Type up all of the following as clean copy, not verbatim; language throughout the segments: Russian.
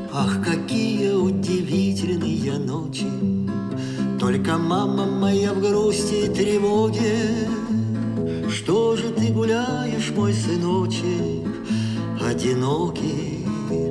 Ах, какие удивительные ночи! Только мама моя в грусти и тревоге. Что же ты гуляешь, мой сыночек, одинокий,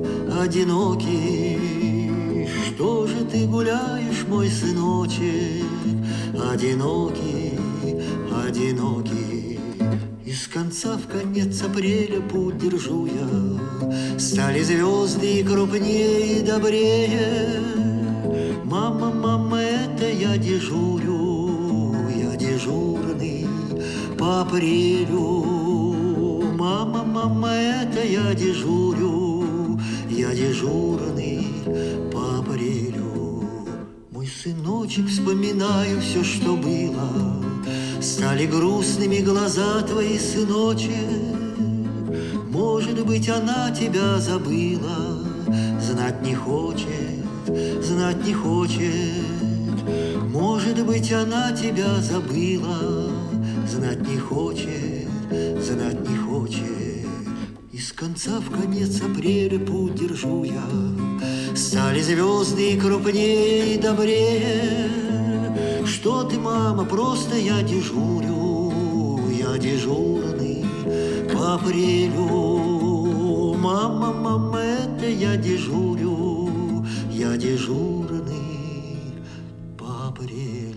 одинокий? Что же ты гуляешь, мой сыночек, одинокий, одинокий? Из конца в конец апреля путь держу я, стали звезды и крупнее, и добрее. Мама, мама, это я дежурю, я дежурный по апрелю. Мама, мама, это я дежурю, я дежурный по апрелю. Мой сыночек, вспоминаю все, что было. Стали грустными глаза твои, сыночек. Может быть, она тебя забыла, знать не хочет, знать не хочет. Может быть, она тебя забыла, знать не хочет, знать не хочет. Из конца в конец апреля путь держу я, стали звезды и крупнее, и добрее. Что ты, мама, просто я дежурю, я дежурный по апрелю. Мама, мама, это я дежурю, я дежурный по апрелю.